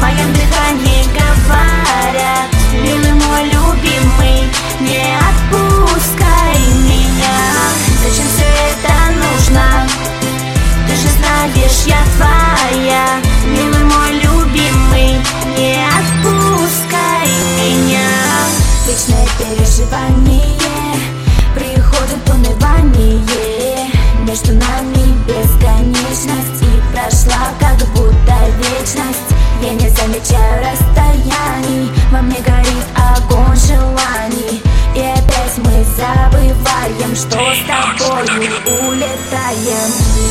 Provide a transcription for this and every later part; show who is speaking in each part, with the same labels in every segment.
Speaker 1: моем дыхании говорят: милый мой любимый, не отпускай меня. Зачем все это нужно? Ты же знаешь, я твоя. Милый мой любимый, не отпускай меня. Вечное переживание, приходит унывание. Между нами бесконечность, и прошла как будто вечность. Я не замечаю расстояний, во мне горит огонь желаний. И опять мы забываем, что с тобой улетаем.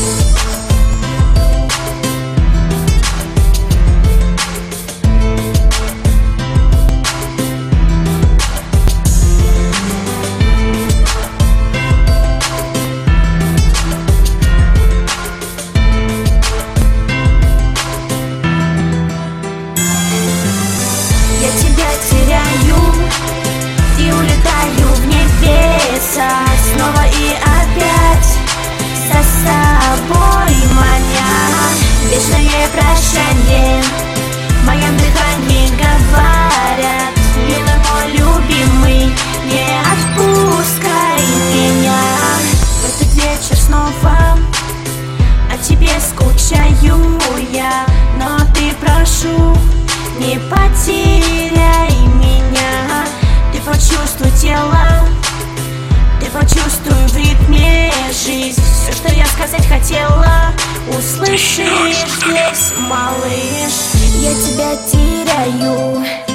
Speaker 1: Я тебя теряю и улетаю в небеса, снова и опять за собой маня. Вечное прощание, в моем дыхании говорят: милый мой любимый, не отпускай меня. В этот вечер снова о тебе скучаю я, но ты прошу, не потеряй меня. Ты почувствуй тело, ты почувствуй в ритме жизнь. Все, что я сказать хотела, услышишь здесь, малыш. Я тебя теряю